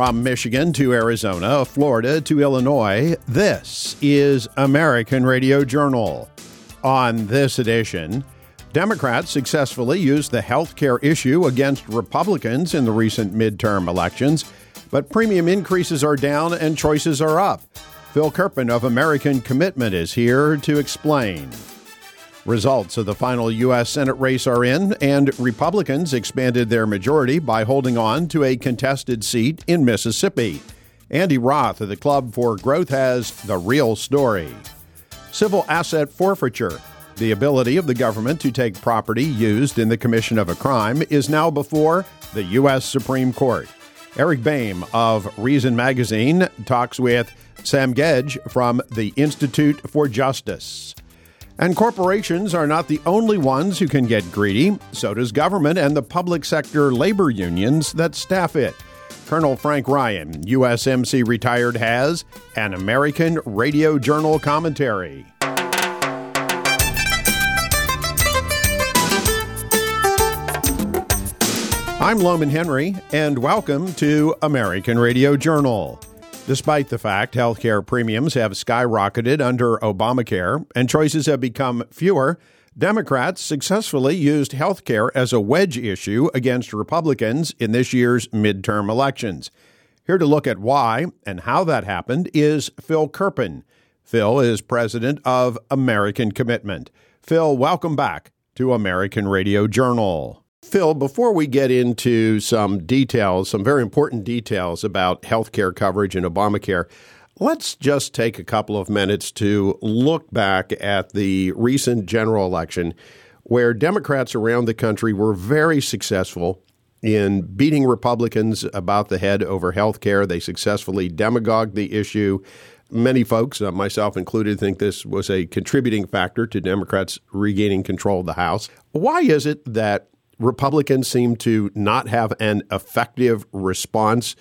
From Michigan to Arizona, Florida to Illinois, this is American Radio Journal. On this edition, Democrats successfully used the health care issue against Republicans in the recent midterm elections, but premium increases are down and choices are up. Phil Kerpen of American Commitment is here to explain. Results of the final U.S. Senate race are in, and Republicans expanded their majority by holding on to a contested seat in Mississippi. Andy Roth of the Club for Growth has the real story. Civil asset forfeiture, the ability of the government to take property used in the commission of a crime, is now before the U.S. Supreme Court. Eric Boehm of Reason Magazine talks with Sam Gedge from the Institute for Justice. And corporations are not the only ones who can get greedy. So does government and the public sector labor unions that staff it. Colonel Frank Ryan, USMC retired, has an American Radio Journal commentary. I'm Loman Henry, and welcome to American Radio Journal. Despite the fact healthcare premiums have skyrocketed under Obamacare and choices have become fewer, Democrats successfully used healthcare as a wedge issue against Republicans in this year's midterm elections. Here to look at why and how that happened is Phil Kerpen. Phil is president of American Commitment. Phil, welcome back to American Radio Journal. Phil, before we get into some details, some very important details about healthcare coverage in Obamacare, let's just take a couple of minutes to look back at the recent general election where Democrats around the country were very successful in beating Republicans about the head over healthcare. They successfully demagogued the issue. Many folks, myself included, think this was a contributing factor to Democrats regaining control of the House. Why is it that Republicans seem to not have an effective response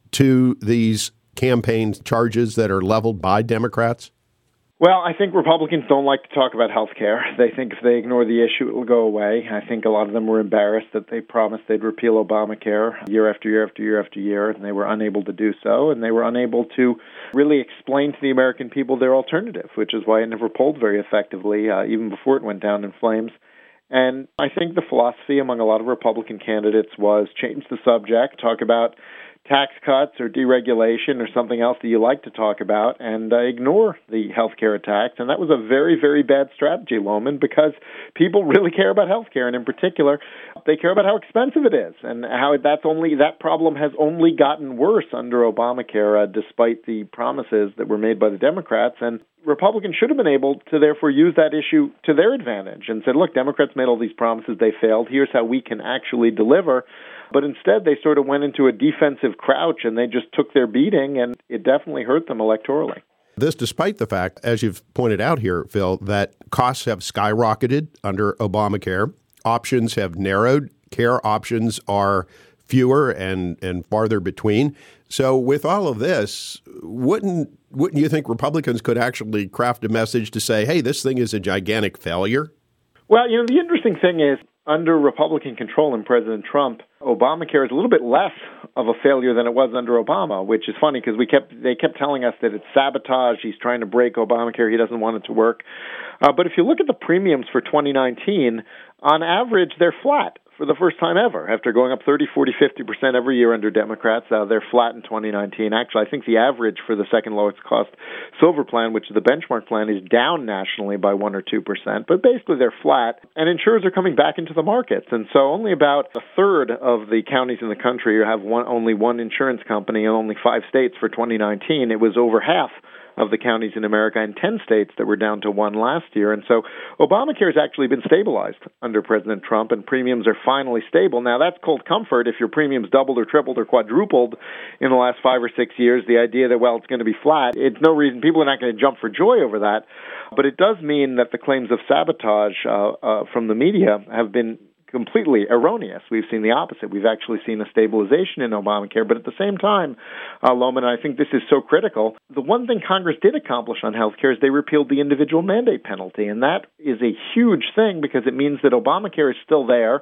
to these campaign charges that are leveled by Democrats? Well, I think Republicans don't like to talk about health care. They think if they ignore the issue, it will go away. I think a lot of them were embarrassed that they promised they'd repeal Obamacare year after year after year after year, and they were unable to do so, and they were unable to really explain to the American people their alternative, which is why it never polled very effectively, even before it went down in flames. And I think the philosophy among a lot of Republican candidates was change the subject, talk about tax cuts or deregulation or something else that you like to talk about, and ignore the healthcare attacks. And that was a very, very bad strategy, Loman, because people really care about healthcare, and in particular, they care about how expensive it is and how that problem has only gotten worse under Obamacare, despite the promises that were made by the Democrats. And Republicans should have been able to therefore use that issue to their advantage and said, look, Democrats made all these promises, they failed. Here's how we can actually deliver. But instead, they sort of went into a defensive crouch and they just took their beating, and it definitely hurt them electorally. This despite the fact, as you've pointed out here, Phil, that costs have skyrocketed under Obamacare. Options have narrowed. Care options are fewer and farther between. So with all of this, wouldn't you think Republicans could actually craft a message to say, hey, this thing is a gigantic failure? Well, the interesting thing is, under Republican control and President Trump, Obamacare is a little bit less of a failure than it was under Obama, which is funny because they kept telling us that it's sabotage. He's trying to break Obamacare. He doesn't want it to work. But if you look at the premiums for 2019, on average, they're flat for the first time ever. After going up 30, 40, 50% every year under Democrats, they're flat in 2019. Actually, I think the average for the second lowest cost silver plan, which is the benchmark plan, is down nationally by 1 or 2%. But basically, they're flat, and insurers are coming back into the markets. And so only about a third of the counties in the country have only one insurance company, and only 5 states for 2019. It was over half of the counties in America and 10 states that were down to 1 last year. And so Obamacare has actually been stabilized under President Trump, and premiums are finally stable. Now, that's cold comfort. If your premiums doubled or tripled or quadrupled in the last 5 or 6 years, the idea that, well, it's going to be flat, it's no reason. People are not going to jump for joy over that. But it does mean that the claims of sabotage from the media have been completely erroneous. We've seen the opposite. We've actually seen a stabilization in Obamacare. But at the same time, Loman, I think this is so critical. The one thing Congress did accomplish on health care is they repealed the individual mandate penalty. And that is a huge thing because it means that Obamacare is still there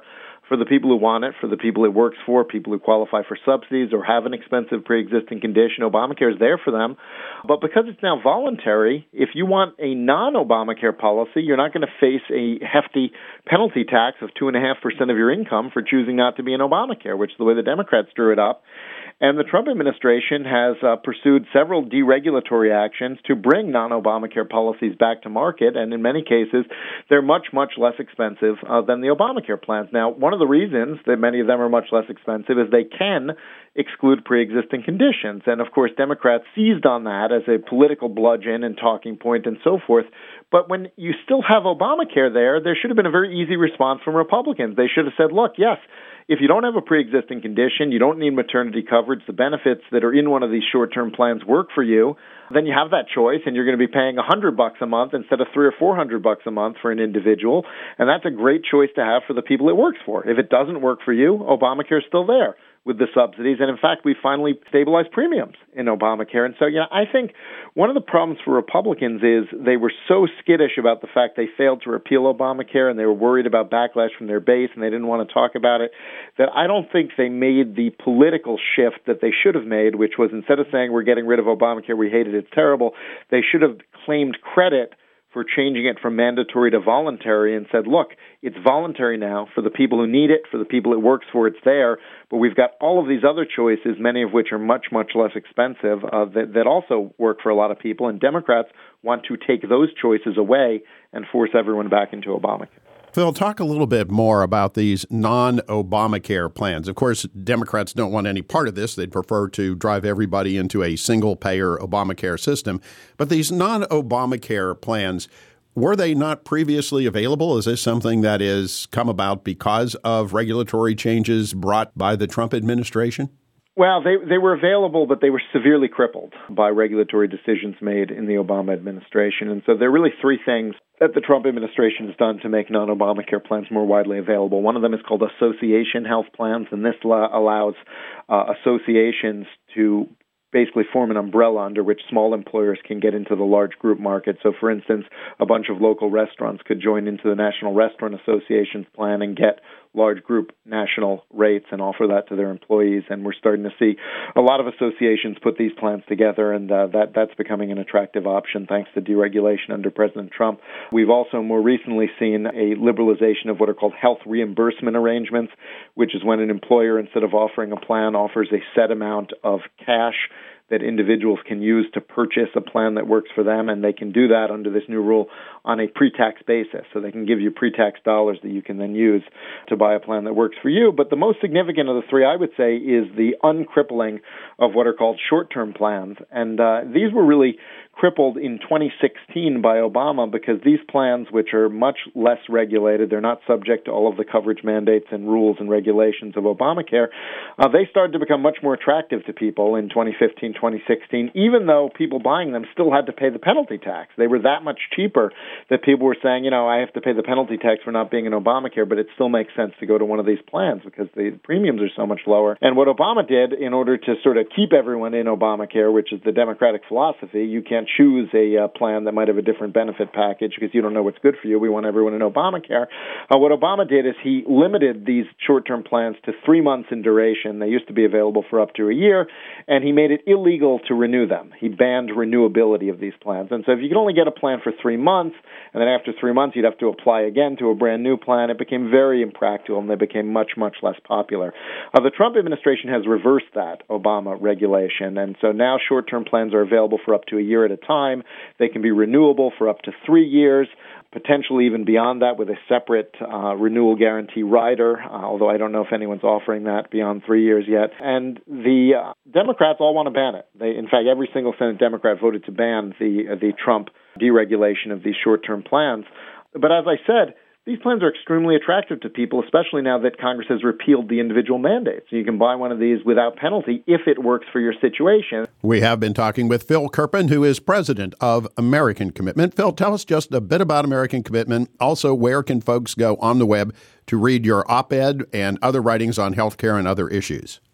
for the people who want it, for the people it works for, people who qualify for subsidies or have an expensive pre-existing condition. Obamacare is there for them. But because it's now voluntary, if you want a non-Obamacare policy, you're not going to face a hefty penalty tax of 2.5% of your income for choosing not to be in Obamacare, which is the way the Democrats drew it up. And the Trump administration has pursued several deregulatory actions to bring non-Obamacare policies back to market, and in many cases, they're much, much less expensive than the Obamacare plans. Now, one of the reasons that many of them are much less expensive is they can exclude pre-existing conditions. And, of course, Democrats seized on that as a political bludgeon and talking point and so forth. But when you still have Obamacare there should have been a very easy response from Republicans. They should have said, look, yes, if you don't have a pre-existing condition, you don't need maternity coverage, the benefits that are in one of these short-term plans work for you, then you have that choice, and you're going to be paying $100 a month instead of $300 or $400 a month for an individual, and that's a great choice to have for the people it works for. If it doesn't work for you, Obamacare is still there with the subsidies, and in fact, we finally stabilized premiums in Obamacare. And so, I think one of the problems for Republicans is they were so skittish about the fact they failed to repeal Obamacare, and they were worried about backlash from their base, and they didn't want to talk about it, that I don't think they made the political shift that they should have made, which was instead of saying we're getting rid of Obamacare, we hate it, it's terrible, they should have claimed credit for changing it from mandatory to voluntary and said, look, it's voluntary now for the people who need it, for the people it works for, it's there, but we've got all of these other choices, many of which are much, much less expensive, that also work for a lot of people, and Democrats want to take those choices away and force everyone back into Obamacare. Phil, talk a little bit more about these non-Obamacare plans. Of course, Democrats don't want any part of this. They'd prefer to drive everybody into a single-payer Obamacare system. But these non-Obamacare plans, were they not previously available? Is this something that has come about because of regulatory changes brought by the Trump administration? Well, they were available, but they were severely crippled by regulatory decisions made in the Obama administration. And so there are really three things that the Trump administration has done to make non-Obamacare plans more widely available. One of them is called association health plans, and this allows associations to basically form an umbrella under which small employers can get into the large group market. So, for instance, a bunch of local restaurants could join into the National Restaurant Association's plan and get large group national rates and offer that to their employees. And we're starting to see a lot of associations put these plans together, and that's becoming an attractive option thanks to deregulation under President Trump. We've also more recently seen a liberalization of what are called health reimbursement arrangements, which is when an employer, instead of offering a plan, offers a set amount of cash that individuals can use to purchase a plan that works for them, and they can do that under this new rule on a pre-tax basis. So they can give you pre-tax dollars that you can then use to buy a plan that works for you. But the most significant of the three, I would say, is the uncrippling of what are called short-term plans. And these were really crippled in 2016 by Obama because these plans, which are much less regulated, they're not subject to all of the coverage mandates and rules and regulations of Obamacare, they started to become much more attractive to people in 2015, 2016, even though people buying them still had to pay the penalty tax. They were that much cheaper that people were saying, I have to pay the penalty tax for not being in Obamacare, but it still makes sense to go to one of these plans because the premiums are so much lower. And what Obama did in order to sort of keep everyone in Obamacare, which is the Democratic philosophy, you can't choose a plan that might have a different benefit package because you don't know what's good for you. We want everyone in Obamacare. What Obama did is he limited these short-term plans to 3 months in duration. They used to be available for up to a year, and he made it illegal to renew them. He banned renewability of these plans. And so if you could only get a plan for 3 months, and then after 3 months you'd have to apply again to a brand new plan, it became very impractical, and they became much, much less popular. The Trump administration has reversed that Obama regulation, and so now short-term plans are available for up to a year at a time. They can be renewable for up to 3 years, potentially even beyond that with a separate renewal guarantee rider, although I don't know if anyone's offering that beyond 3 years yet. And the Democrats all want to ban it. In fact, every single Senate Democrat voted to ban the Trump deregulation of these short-term plans. But as I said, these plans are extremely attractive to people, especially now that Congress has repealed the individual mandates. You can buy one of these without penalty if it works for your situation. We have been talking with Phil Kerpen, who is president of American Commitment. Phil, tell us just a bit about American Commitment. Also, where can folks go on the web to read your op-ed and other writings on healthcare and other issues?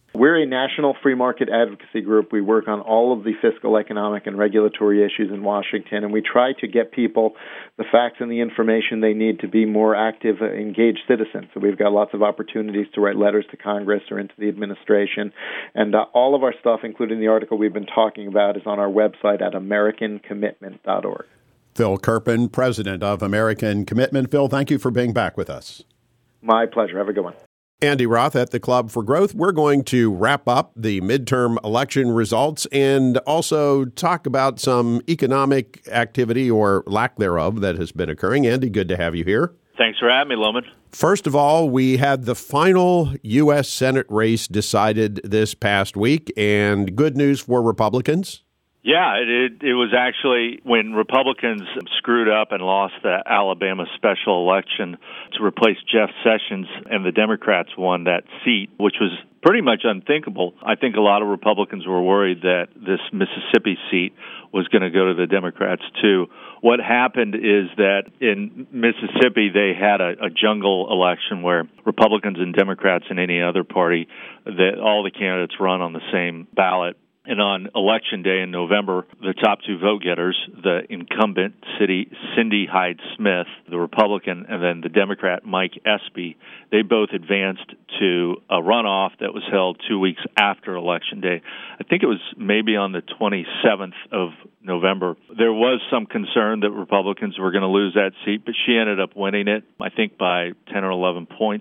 We're a national free market advocacy group. We work on all of the fiscal, economic, and regulatory issues in Washington, and we try to get people the facts and the information they need to be more active, engaged citizens. So we've got lots of opportunities to write letters to Congress or into the administration, and all of our stuff, including the article we've been talking about, is on our website at americancommitment.org. Phil Kerpen, president of American Commitment. Phil, thank you for being back with us. My pleasure. Have a good one. Andy Roth at the Club for Growth. We're going to wrap up the midterm election results and also talk about some economic activity or lack thereof that has been occurring. Andy, good to have you here. Thanks for having me, Loman. First of all, we had the final U.S. Senate race decided this past week, and good news for Republicans. Yeah, it was actually when Republicans screwed up and lost the Alabama special election to replace Jeff Sessions, and the Democrats won that seat, which was pretty much unthinkable. I think a lot of Republicans were worried that this Mississippi seat was going to go to the Democrats, too. What happened is that in Mississippi, they had a jungle election where Republicans and Democrats and any other party, that all the candidates run on the same ballot. And on Election Day in November, the top two vote-getters, the incumbent Cindy Hyde-Smith, the Republican, and then the Democrat Mike Espy, they both advanced to a runoff that was held 2 weeks after Election Day. I think it was maybe on the 27th of November. There was some concern that Republicans were going to lose that seat, but she ended up winning it, I think, by 10 or 11 points.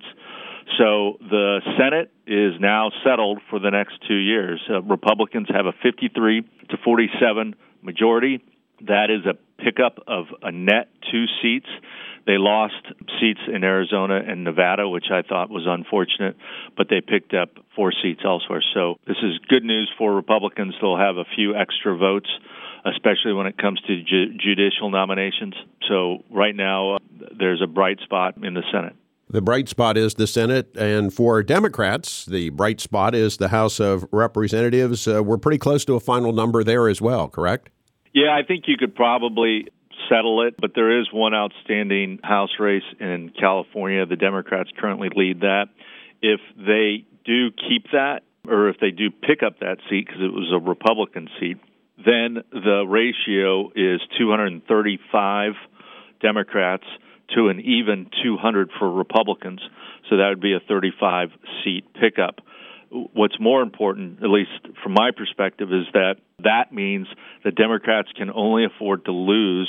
So the Senate is now settled for the next 2 years. Republicans have a 53 to 47 majority. That is a pickup of a net 2 seats. They lost seats in Arizona and Nevada, which I thought was unfortunate, but they picked up 4 seats elsewhere. So this is good news for Republicans. They'll have a few extra votes, especially when it comes to judicial nominations. So right now, there's a bright spot in the Senate. The bright spot is the Senate, and for Democrats, the bright spot is the House of Representatives. We're pretty close to a final number there as well, correct? Yeah, I think you could probably settle it, but there is one outstanding House race in California. The Democrats currently lead that. If they do keep that, or if they do pick up that seat, because it was a Republican seat, then the ratio is 235 Democrats to an even 200 for Republicans. So that would be a 35-seat pickup. What's more important, at least from my perspective, is that means the Democrats can only afford to lose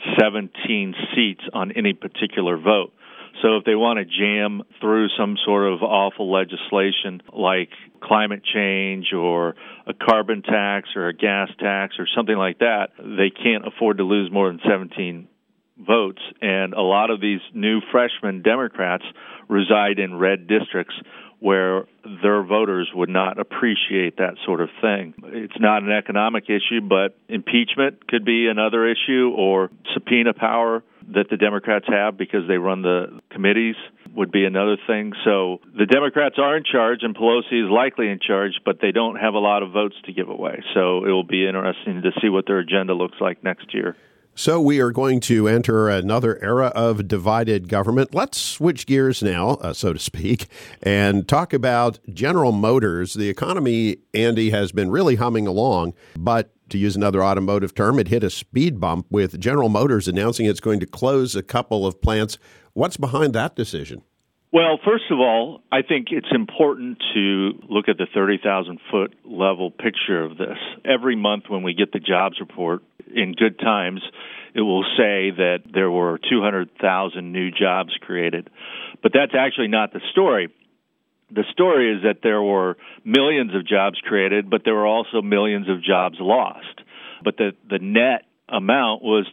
17 seats on any particular vote. So if they want to jam through some sort of awful legislation like climate change or a carbon tax or a gas tax or something like that, they can't afford to lose more than 17 votes, and a lot of these new freshman Democrats reside in red districts where their voters would not appreciate that sort of thing. It's not an economic issue, but impeachment could be another issue, or subpoena power that the Democrats have because they run the committees would be another thing. So the Democrats are in charge, and Pelosi is likely in charge, but they don't have a lot of votes to give away. So it will be interesting to see what their agenda looks like next year. So we are going to enter another era of divided government. Let's switch gears now, so to speak, and talk about General Motors. The economy, Andy, has been really humming along, but to use another automotive term, it hit a speed bump with General Motors announcing it's going to close a couple of plants. What's behind that decision? Well, first of all, I think it's important to look at the 30,000-foot level picture of this. Every month when we get the jobs report, in good times, it will say that there were 200,000 new jobs created. But that's actually not the story. The story is that there were millions of jobs created, but there were also millions of jobs lost. But the net amount was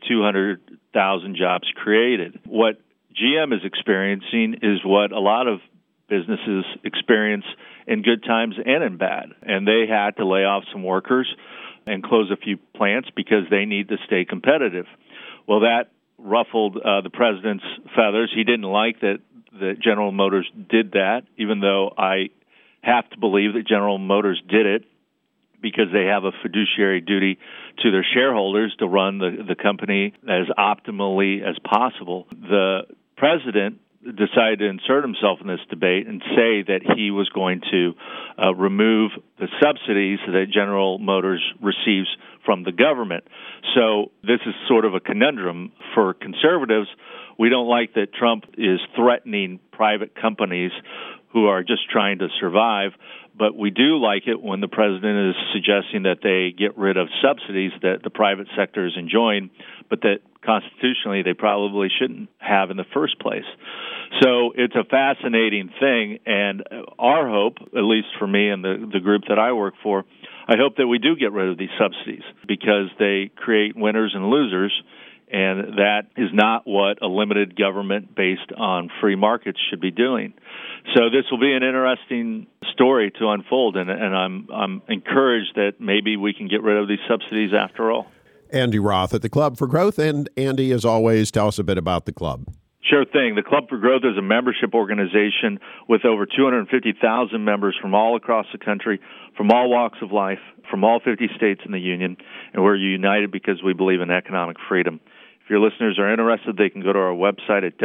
200,000 jobs created. What GM is experiencing is what a lot of businesses experience in good times and in bad. And they had to lay off some workers and close a few plants because they need to stay competitive. Well, that ruffled the president's feathers. He didn't like that General Motors did that, even though I have to believe that General Motors did it because they have a fiduciary duty to their shareholders to run the company as optimally as possible. The president decided to insert himself in this debate and say that he was going to remove the subsidies that General Motors receives from the government. So this is sort of a conundrum for conservatives. We don't like that Trump is threatening private companies who are just trying to survive, but we do like it when the president is suggesting that they get rid of subsidies that the private sector is enjoying, but that constitutionally they probably shouldn't have in the first place. So it's a fascinating thing, and our hope, at least for me and the group that I work for, I hope that we do get rid of these subsidies because they create winners and losers, and that is not what a limited government based on free markets should be doing. So this will be an interesting story to unfold, and I'm encouraged that maybe we can get rid of these subsidies after all. Andy Roth at the Club for Growth. And Andy, as always, tell us a bit about the club. Sure thing. The Club for Growth is a membership organization with over 250,000 members from all across the country, from all walks of life, from all 50 states in the union, and we're united because we believe in economic freedom. If your listeners are interested, they can go to our website at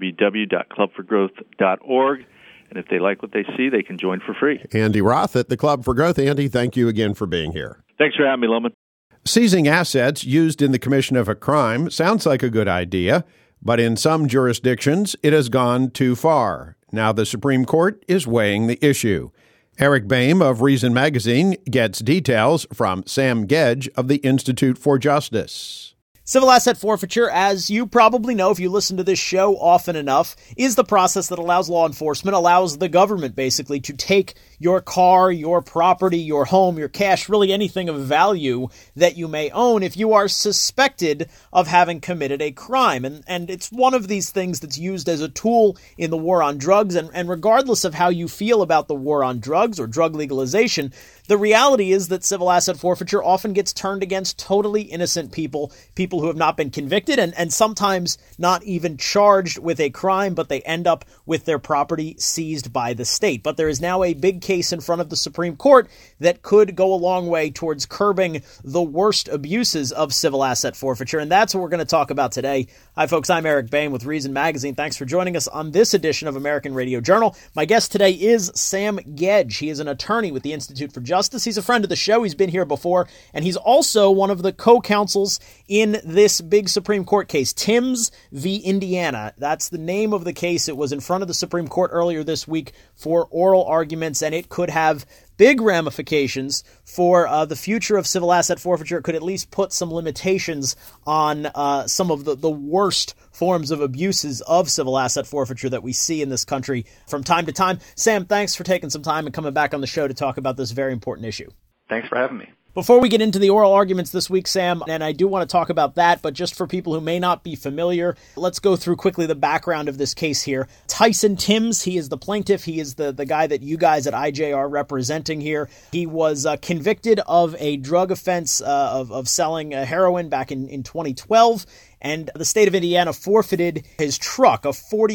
www.clubforgrowth.org, and if they like what they see, they can join for free. Andy Roth at the Club for Growth. Andy, thank you again for being here. Thanks for having me, Loman. Seizing assets used in the commission of a crime sounds like a good idea, but in some jurisdictions, it has gone too far. Now the Supreme Court is weighing the issue. Eric Boehm of Reason Magazine gets details from Sam Gedge of the Institute for Justice. Civil asset forfeiture, as you probably know if you listen to this show often enough, is the process that allows law enforcement, allows the government basically to take your car, your property, your home, your cash, really anything of value that you may own if you are suspected of having committed a crime. And it's one of these things that's used as a tool in the war on drugs. And regardless of how you feel about the war on drugs or drug legalization, the reality is that civil asset forfeiture often gets turned against totally innocent people who have not been convicted and sometimes not even charged with a crime, but they end up with their property seized by the state. But there is now a big case in front of the Supreme Court that could go a long way towards curbing the worst abuses of civil asset forfeiture, and that's what we're going to talk about today. Hi, folks. I'm Eric Boehm with Reason Magazine. Thanks for joining us on this edition of American Radio Journal. My guest today is Sam Gedge. He is an attorney with the Institute for Justice. He's a friend of the show. He's been here before, and he's also one of the co-counsels in this big Supreme Court case, Timbs v. Indiana. That's the name of the case. It was in front of the Supreme Court earlier this week for oral arguments, and it could have big ramifications for the future of civil asset forfeiture. It could at least put some limitations on some of the worst forms of abuses of civil asset forfeiture that we see in this country from time to time. Sam, thanks for taking some time and coming back on the show to talk about this very important issue. Thanks for having me. Before we get into the oral arguments this week, Sam, and I do want to talk about that, but just for people who may not be familiar, let's go through quickly the background of this case here. Tyson Timbs, he is the plaintiff. He is the guy that you guys at IJ are representing here. He was convicted of a drug offense of selling heroin back in 2012, and the state of Indiana forfeited his truck, a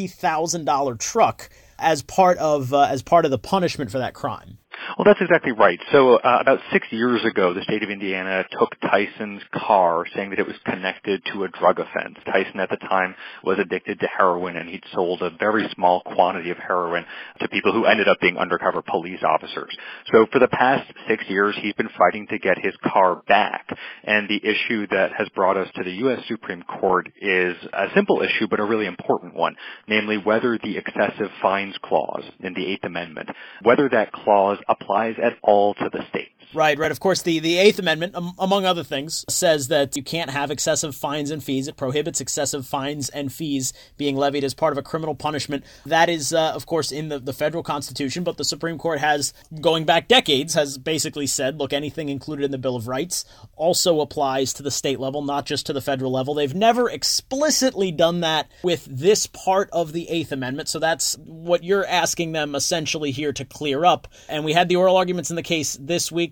$40,000 truck, as part of the punishment for that crime. Well, that's exactly right. So about 6 years ago, the state of Indiana took Tyson's car, saying that it was connected to a drug offense. Tyson at the time was addicted to heroin, and he'd sold a very small quantity of heroin to people who ended up being undercover police officers. So for the past 6 years, he's been fighting to get his car back. And the issue that has brought us to the U.S. Supreme Court is a simple issue, but a really important one, namely whether the excessive fines clause in the Eighth Amendment, whether that clause applies at all to the states. Right. Of course, the Eighth Amendment, among other things, says that you can't have excessive fines and fees. It prohibits excessive fines and fees being levied as part of a criminal punishment. That is, of course, in the federal Constitution, but the Supreme Court has, going back decades, has basically said, look, anything included in the Bill of Rights also applies to the state level, not just to the federal level. They've never explicitly done that with this part of the Eighth Amendment, so that's what you're asking them essentially here to clear up. And we had the oral arguments in the case this week.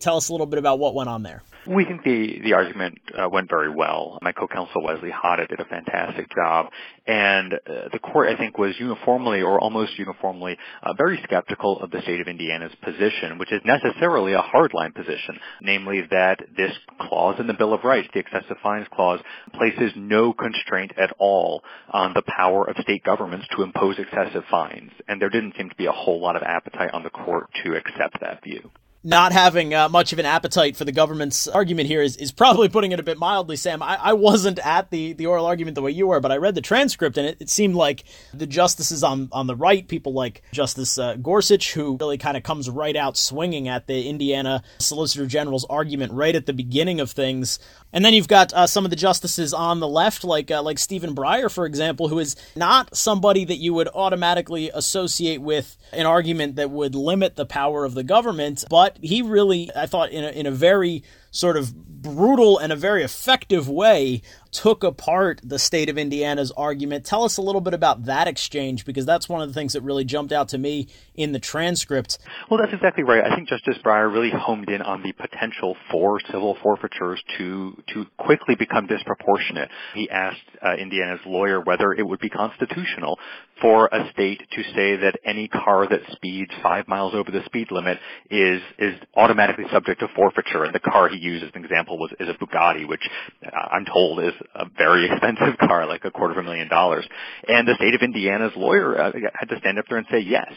Tell us a little bit about what went on there. We think the argument went very well. My co-counsel Wesley Hoddett did a fantastic job, and the court, I think, was uniformly or almost uniformly very skeptical of the state of Indiana's position, which is necessarily a hardline position, namely that this clause in the Bill of Rights, the excessive fines clause, places no constraint at all on the power of state governments to impose excessive fines, and there didn't seem to be a whole lot of appetite on the court to accept that view. Not having much of an appetite for the government's argument here is probably putting it a bit mildly, Sam. I wasn't at the oral argument the way you were, but I read the transcript, and it seemed like the justices on the right, people like Justice Gorsuch, who really kind of comes right out swinging at the Indiana Solicitor General's argument right at the beginning of things. And then you've got some of the justices on the left, like Stephen Breyer, for example, who is not somebody that you would automatically associate with an argument that would limit the power of the government, but he really, I thought, in a very sort of brutal and a very effective way, took apart the state of Indiana's argument. Tell us a little bit about that exchange, because that's one of the things that really jumped out to me in the transcript. Well, that's exactly right. I think Justice Breyer really homed in on the potential for civil forfeitures to quickly become disproportionate. He asked Indiana's lawyer whether it would be constitutional for a state to say that any car that speeds 5 miles over the speed limit is automatically subject to forfeiture. And the car he used as an example is a Bugatti, which I'm told is a very expensive car, like $250,000. And the state of Indiana's lawyer had to stand up there and say, yes,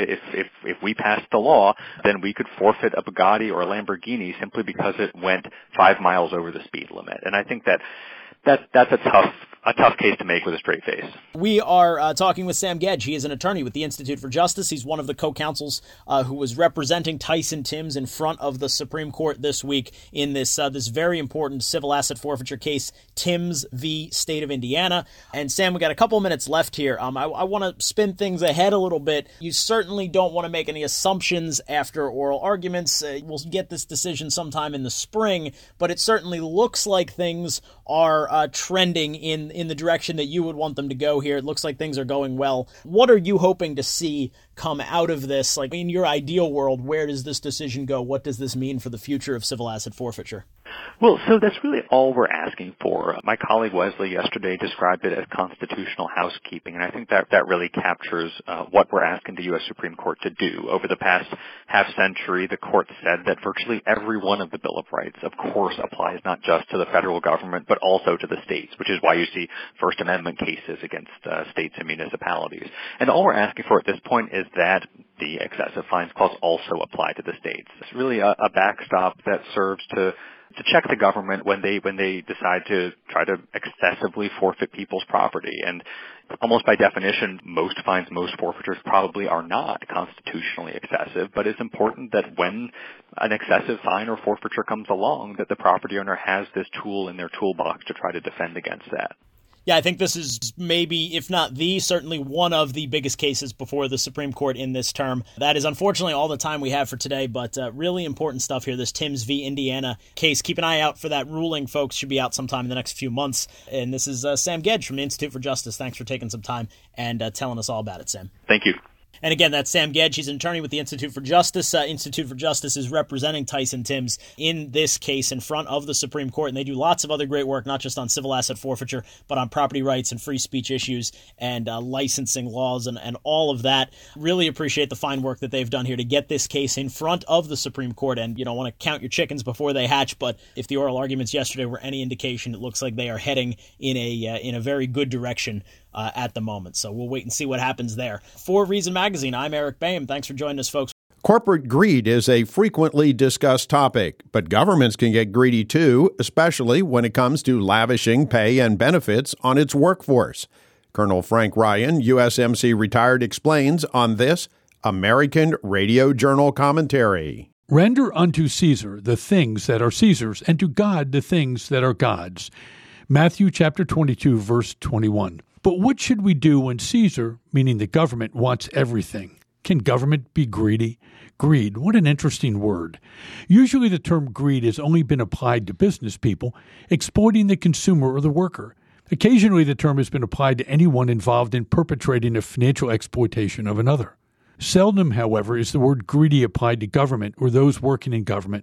if we passed the law, then we could forfeit a Bugatti or a Lamborghini simply because it went 5 miles over the speed limit. And I think that's a tough case to make with a straight face. We are talking with Sam Gedge. He is an attorney with the Institute for Justice. He's one of the co-counsels who was representing Tyson Timbs in front of the Supreme Court this week in this very important civil asset forfeiture case, Timbs v. State of Indiana. And Sam, we got a couple of minutes left here. I want to spin things ahead a little bit. You certainly don't want to make any assumptions after oral arguments. We'll get this decision sometime in the spring, but it certainly looks like things are trending in the direction that you would want them to go here. It looks like things are going well. What are you hoping to see come out of this? Like, in your ideal world, where does this decision go? What does this mean for the future of civil asset forfeiture? Well, so that's really all we're asking for. My colleague Wesley yesterday described it as constitutional housekeeping, and I think that really captures what we're asking the U.S. Supreme Court to do. Over the past half century, the court said that virtually every one of the Bill of Rights, of course, applies not just to the federal government, but also to the states, which is why you see First Amendment cases against states and municipalities. And all we're asking for at this point is that the excessive fines clause also apply to the states. It's really a backstop that serves to check the government when they decide to try to excessively forfeit people's property. And almost by definition, most fines, most forfeitures probably are not constitutionally excessive, but it's important that when an excessive fine or forfeiture comes along, that the property owner has this tool in their toolbox to try to defend against that. Yeah, I think this is maybe, if not certainly one of the biggest cases before the Supreme Court in this term. That is unfortunately all the time we have for today, but really important stuff here, this Timbs v. Indiana case. Keep an eye out for that ruling, folks. Should be out sometime in the next few months. And this is Sam Gedge from the Institute for Justice. Thanks for taking some time and telling us all about it, Sam. Thank you. And again, that's Sam Gedge. He's an attorney with the Institute for Justice. Institute for Justice is representing Tyson Timbs in this case in front of the Supreme Court. And they do lots of other great work, not just on civil asset forfeiture, but on property rights and free speech issues and licensing laws and all of that. Really appreciate the fine work that they've done here to get this case in front of the Supreme Court. And you don't want to count your chickens before they hatch, but if the oral arguments yesterday were any indication, it looks like they are heading in a very good direction at the moment. So we'll wait and see what happens there. For Reason Magazine, I'm Eric Boehm. Thanks for joining us, folks. Corporate greed is a frequently discussed topic, but governments can get greedy too, especially when it comes to lavishing pay and benefits on its workforce. Colonel Frank Ryan, USMC retired, explains on this American Radio Journal commentary. Render unto Caesar the things that are Caesar's, and to God the things that are God's. Matthew chapter 22, verse 21. But what should we do when Caesar, meaning the government, wants everything? Can government be greedy? Greed, what an interesting word. Usually the term greed has only been applied to business people, exploiting the consumer or the worker. Occasionally the term has been applied to anyone involved in perpetrating a financial exploitation of another. Seldom, however, is the word greedy applied to government or those working in government,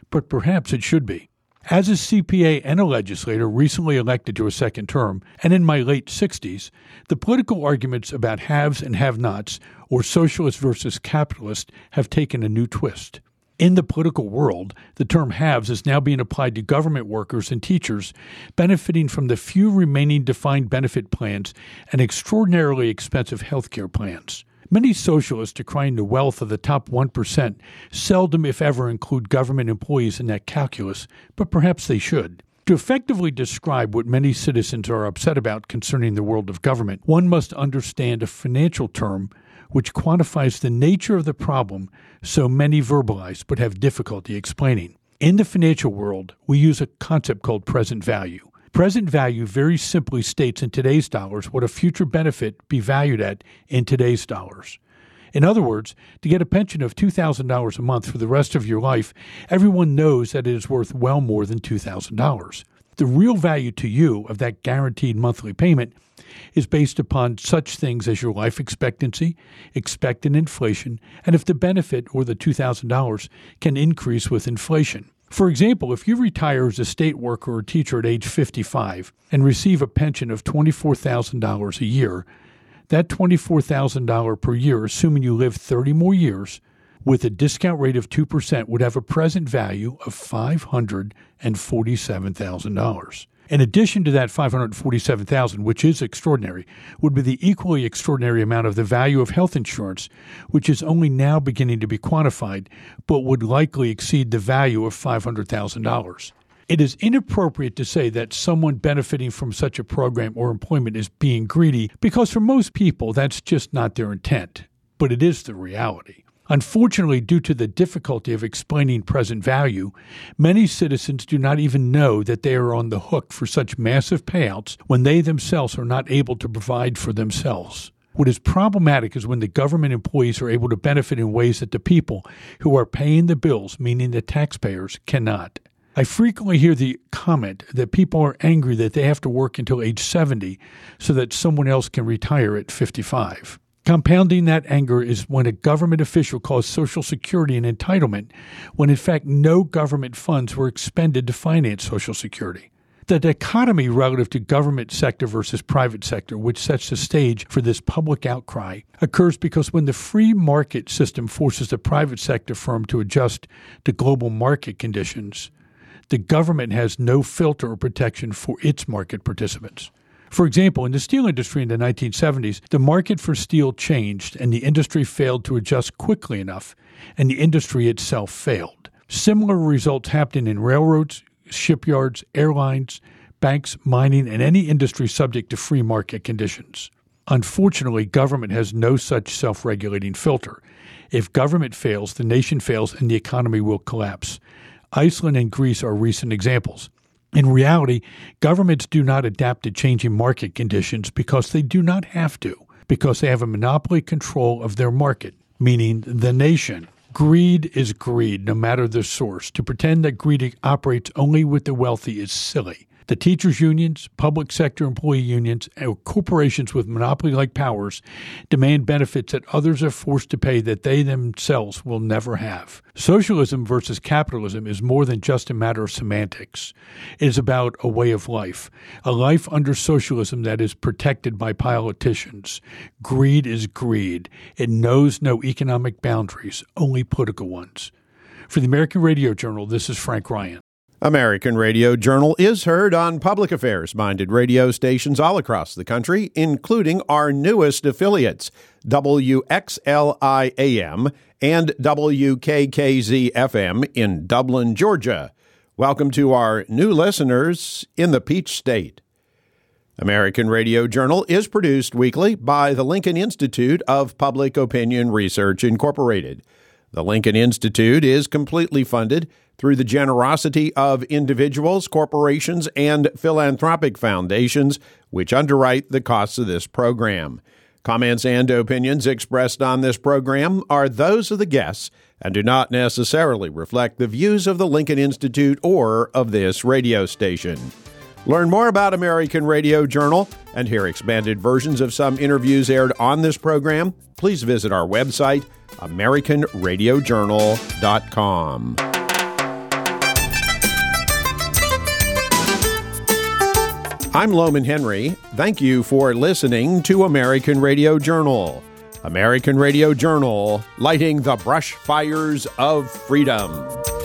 but perhaps it should be. As a CPA and a legislator recently elected to a second term, and in my late 60s, the political arguments about haves and have-nots, or socialist versus capitalist, have taken a new twist. In the political world, the term haves is now being applied to government workers and teachers benefiting from the few remaining defined benefit plans and extraordinarily expensive health care plans. Many socialists decrying the wealth of the top 1% seldom, if ever, include government employees in that calculus, but perhaps they should. To effectively describe what many citizens are upset about concerning the world of government, one must understand a financial term which quantifies the nature of the problem so many verbalize but have difficulty explaining. In the financial world, we use a concept called present value. Present value very simply states in today's dollars what a future benefit be valued at in today's dollars. In other words, to get a pension of $2,000 a month for the rest of your life, everyone knows that it is worth well more than $2,000. The real value to you of that guaranteed monthly payment is based upon such things as your life expectancy, expected inflation, and if the benefit or the $2,000 can increase with inflation. For example, if you retire as a state worker or teacher at age 55 and receive a pension of $24,000 a year, that $24,000 per year, assuming you live 30 more years, with a discount rate of 2%, would have a present value of $547,000. In addition to that $547,000, which is extraordinary, would be the equally extraordinary amount of the value of health insurance, which is only now beginning to be quantified, but would likely exceed the value of $500,000. It is inappropriate to say that someone benefiting from such a program or employment is being greedy, because for most people that's just not their intent, but it is the reality. Unfortunately, due to the difficulty of explaining present value, many citizens do not even know that they are on the hook for such massive payouts when they themselves are not able to provide for themselves. What is problematic is when the government employees are able to benefit in ways that the people who are paying the bills, meaning the taxpayers, cannot. I frequently hear the comment that people are angry that they have to work until age 70 so that someone else can retire at 55. Compounding that anger is when a government official calls Social Security an entitlement, when in fact no government funds were expended to finance Social Security. The dichotomy relative to government sector versus private sector, which sets the stage for this public outcry, occurs because when the free market system forces the private sector firm to adjust to global market conditions, the government has no filter or protection for its market participants. For example, in the steel industry in the 1970s, the market for steel changed and the industry failed to adjust quickly enough, and the industry itself failed. Similar results happened in railroads, shipyards, airlines, banks, mining, and any industry subject to free market conditions. Unfortunately, government has no such self-regulating filter. If government fails, the nation fails and the economy will collapse. Iceland and Greece are recent examples. In reality, governments do not adapt to changing market conditions because they do not have to, because they have a monopoly control of their market, meaning the nation. Greed is greed, no matter the source. To pretend that greed operates only with the wealthy is silly. The teachers' unions, public sector employee unions, and corporations with monopoly-like powers demand benefits that others are forced to pay that they themselves will never have. Socialism versus capitalism is more than just a matter of semantics. It is about a way of life, a life under socialism that is protected by politicians. Greed is greed. It knows no economic boundaries, only political ones. For the American Radio Journal, this is Frank Ryan. American Radio Journal is heard on public affairs-minded radio stations all across the country, including our newest affiliates, WXLI-AM and WKKZ-FM in Dublin, Georgia. Welcome to our new listeners in the Peach State. American Radio Journal is produced weekly by the Lincoln Institute of Public Opinion Research, Incorporated. The Lincoln Institute is completely funded through the generosity of individuals, corporations, and philanthropic foundations, which underwrite the costs of this program. Comments and opinions expressed on this program are those of the guests and do not necessarily reflect the views of the Lincoln Institute or of this radio station. Learn more about American Radio Journal and hear expanded versions of some interviews aired on this program. Please visit our website, AmericanRadioJournal.com. I'm Loman Henry. Thank you for listening to American Radio Journal. American Radio Journal, lighting the brush fires of freedom.